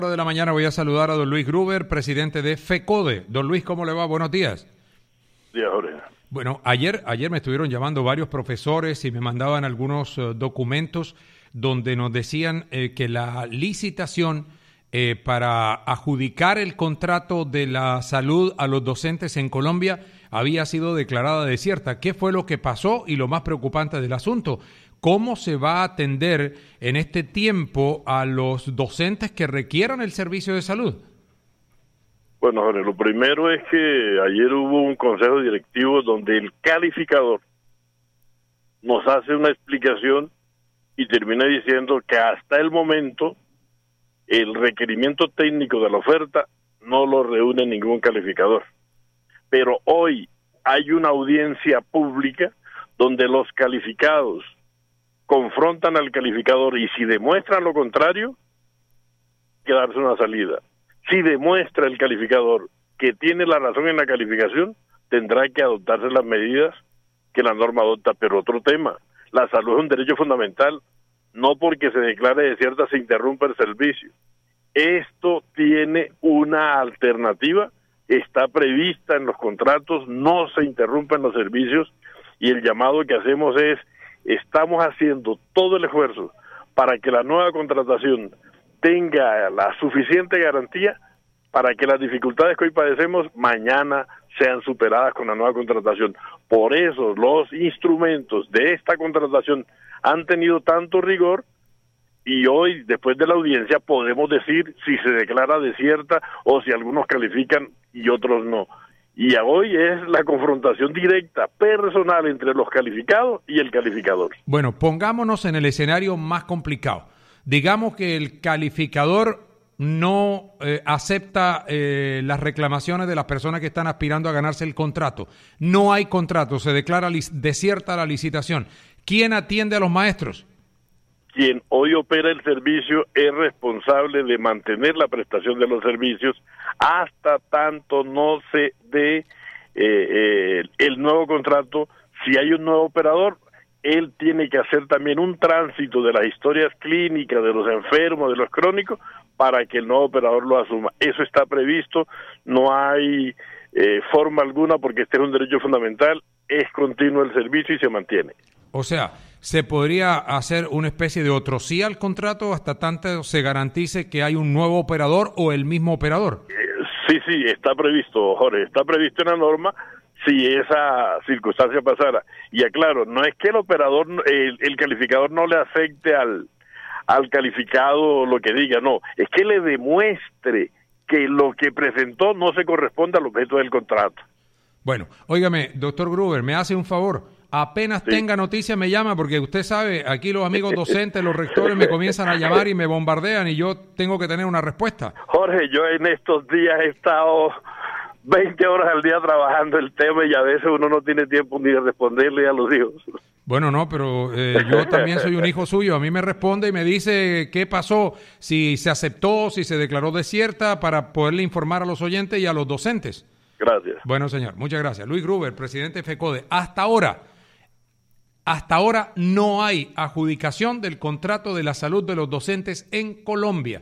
De la mañana voy a saludar a don Luis Gruber, presidente de FECODE. Don Luis, ¿cómo le va? Buenos días. Sí, Jorge. Bueno, ayer me estuvieron llamando varios profesores y me mandaban algunos documentos donde nos decían que la licitación para adjudicar el contrato de la salud a los docentes en Colombia había sido declarada desierta. ¿Qué fue lo que pasó? Y lo más preocupante del asunto, ¿cómo se va a atender en este tiempo a los docentes que requieran el servicio de salud? Bueno, Jorge, lo primero es que ayer hubo un consejo directivo donde el calificador nos hace una explicación y termina diciendo que hasta el momento el requerimiento técnico de la oferta no lo reúne ningún calificador. Pero hoy hay una audiencia pública donde los calificados confrontan al calificador y si demuestran lo contrario, hay que darse una salida. Si demuestra el calificador que tiene la razón en la calificación, tendrá que adoptarse las medidas que la norma adopta. Pero otro tema, la salud es un derecho fundamental, no porque se declare desierta se interrumpa el servicio. Esto tiene una alternativa, está prevista en los contratos, no se interrumpen los servicios y el llamado que hacemos es, estamos haciendo todo el esfuerzo para que la nueva contratación tenga la suficiente garantía para que las dificultades que hoy padecemos mañana sean superadas con la nueva contratación. Por eso los instrumentos de esta contratación han tenido tanto rigor y hoy, después de la audiencia, podemos decir si se declara desierta o si algunos califican y otros no. Y hoy es la confrontación directa, personal, entre los calificados y el calificador. Bueno, pongámonos en el escenario más complicado. Digamos que el calificador no acepta las reclamaciones de las personas que están aspirando a ganarse el contrato. No hay contrato, se declara desierta la licitación. ¿Quién atiende a los maestros? Quien hoy opera el servicio es responsable de mantener la prestación de los servicios hasta tanto no se dé el nuevo contrato. Si hay un nuevo operador, él tiene que hacer también un tránsito de las historias clínicas de los enfermos, de los crónicos, para que el nuevo operador lo asuma. Eso está previsto, no hay forma alguna porque este es un derecho fundamental, es continuo el servicio y se mantiene. O sea, ¿se podría hacer una especie de otro sí al contrato hasta tanto se garantice que hay un nuevo operador o el mismo operador? Sí, está previsto, Jorge, está previsto en la norma si esa circunstancia pasara. Y aclaro, no es que el operador, el calificador no le afecte al calificado lo que diga, no, es que le demuestre que lo que presentó no se corresponde al objeto del contrato. Bueno, óigame, doctor Gruber, me hace un favor. Apenas tenga noticia me llama, porque usted sabe, aquí los amigos docentes, los rectores me comienzan a llamar y me bombardean y yo tengo que tener una respuesta. Jorge, yo en estos días he estado 20 horas al día trabajando el tema y a veces uno no tiene tiempo ni de responderle a los hijos. Bueno, no, pero yo también soy un hijo suyo. A mí me responde y me dice qué pasó, si se aceptó, si se declaró desierta, para poderle informar a los oyentes y a los docentes. Gracias. Bueno, señor, muchas gracias. Luis Gruber, presidente de FECODE. Hasta ahora no hay adjudicación del contrato de la salud de los docentes en Colombia.